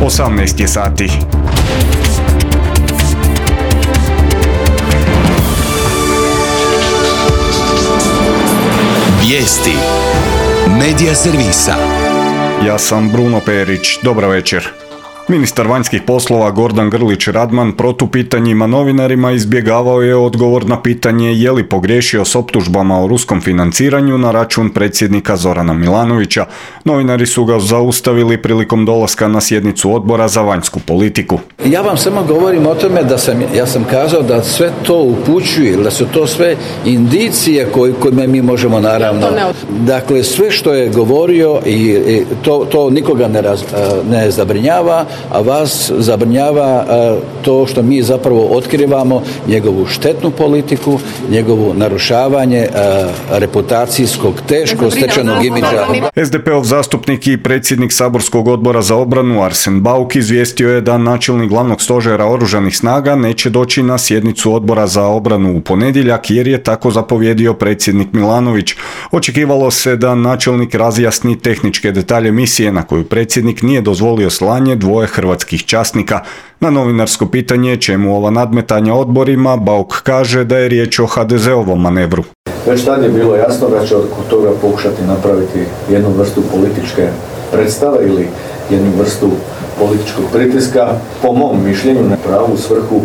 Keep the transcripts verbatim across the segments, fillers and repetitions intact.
osamnaest je sati. Vijesti Medija servisa. Ja sam Bruno Perić, dobar večer. Ministar vanjskih poslova Gordan Grlić Radman protupitanjima novinarima izbjegavao je odgovor na pitanje je li pogriješio s optužbama o ruskom financiranju na račun predsjednika Zorana Milanovića. Novinari su ga zaustavili prilikom dolaska na sjednicu odbora za vanjsku politiku. Ja vam samo govorim o tome da sam, ja sam kazao da sve to upućuje, da su to sve indicije koje, koje mi možemo naravno. Dakle, sve što je govorio i to, to nikoga ne, raz, ne zabrinjava, a vas zabrinjava to što mi zapravo otkrivamo njegovu štetnu politiku, njegovu narušavanje reputacijskog, teško stečenog imidža. es de peov zastupnik i predsjednik saborskog odbora za obranu Arsen Bauk izvijestio je da načelnik glavnog stožera oružanih snaga neće doći na sjednicu odbora za obranu u ponedjeljak jer je tako zapovjedio predsjednik Milanović. Očekivalo se da načelnik razjasni tehničke detalje misije na koju predsjednik nije dozvolio slanje dvoje hrvatskih časnika. Na novinarsko pitanje čemu ova nadmetanja odborima, Bauk kaže da je riječ o ha de zeovom manevru. Već tad je bilo jasno da će od toga pokušati napraviti jednu vrstu političke predstave ili jednu vrstu političkog pritiska, po mom mišljenju na pravu svrhu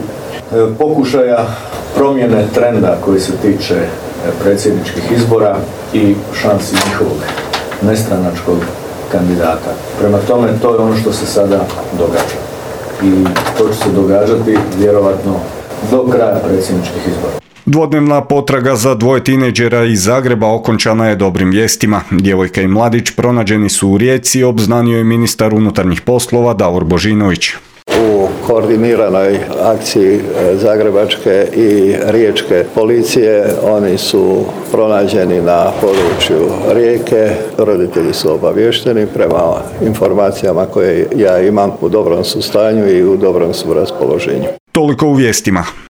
pokušaja promjene trenda koji se tiče predsjedničkih izbora i šansi njihovog nestranačkog kandidata. Prema tome, to je ono što se sada događa. I to će se događati vjerovatno do kraja predsjedničkih izbora. Dvodnevna potraga za dvoje tinejdžera iz Zagreba okončana je dobrim vijestima. Djevojka i mladić pronađeni su u Rijeci, obznanio je ministar unutarnjih poslova Davor Božinović. U koordiniranoj akciji zagrebačke i riječke policije oni su pronađeni na području Rijeke. Roditelji su obavješteni prema informacijama koje ja imam, u dobrom su stanju i u dobrom su raspoloženju. Toliko u vijestima.